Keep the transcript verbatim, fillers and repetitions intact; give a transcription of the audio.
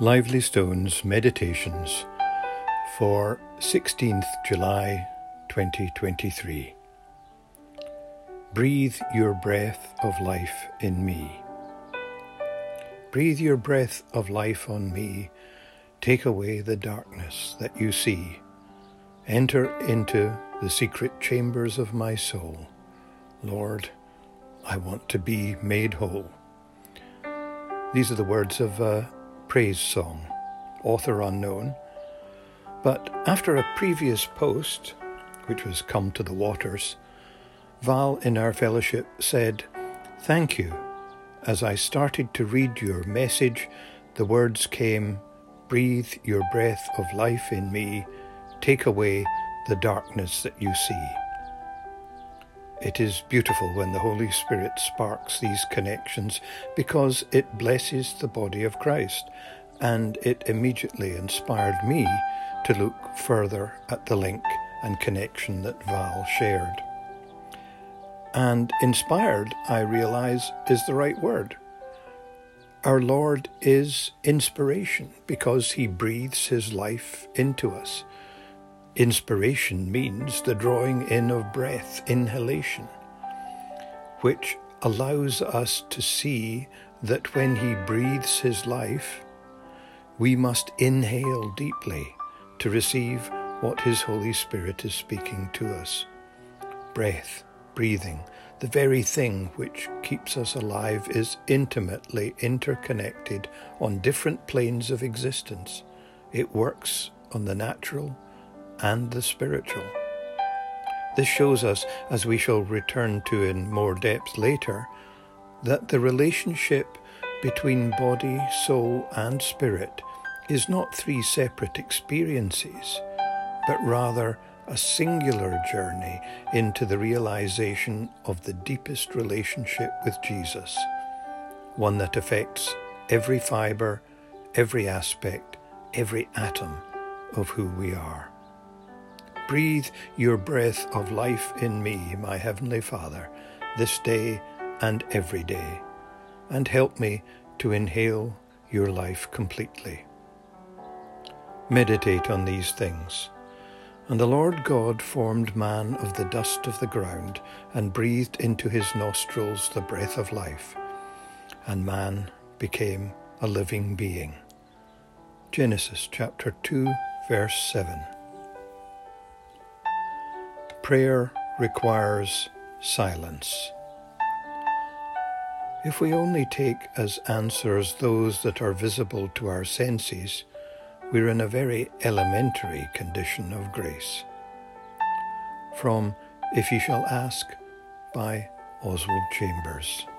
Lively Stones Meditations for sixteenth July twenty twenty-three. Breathe your breath of life in me. Breathe your breath of life on me. Take away the darkness that you see. Enter into the secret chambers of my soul. Lord, I want to be made whole. These are the words of a praise song, author unknown. But after a previous post, which was Come to the Waters, Val in our fellowship said, "Thank you. As I started to read your message, the words came, breathe your breath of life in me, take away the darkness that you see." It is beautiful when the Holy Spirit sparks these connections because it blesses the body of Christ, and it immediately inspired me to look further at the link and connection that Val shared. And inspired, I realise, is the right word. Our Lord is inspiration because he breathes his life into us. Inspiration means the drawing in of breath, inhalation, which allows us to see that when he breathes his life, we must inhale deeply to receive what his Holy Spirit is speaking to us. Breath, breathing, the very thing which keeps us alive, is intimately interconnected on different planes of existence. It works on the natural and the spiritual. This shows us, as we shall return to in more depth later, that the relationship between body, soul and spirit is not three separate experiences, but rather a singular journey into the realization of the deepest relationship with Jesus, one that affects every fibre, every aspect, every atom of who we are. Breathe your breath of life in me, my Heavenly Father, this day and every day, and help me to inhale your life completely. Meditate on these things. And the Lord God formed man of the dust of the ground and breathed into his nostrils the breath of life, and man became a living being. Genesis chapter two, verse seven. Prayer requires silence. If we only take as answers those that are visible to our senses, we're in a very elementary condition of grace. From If Ye Shall Ask by Oswald Chambers.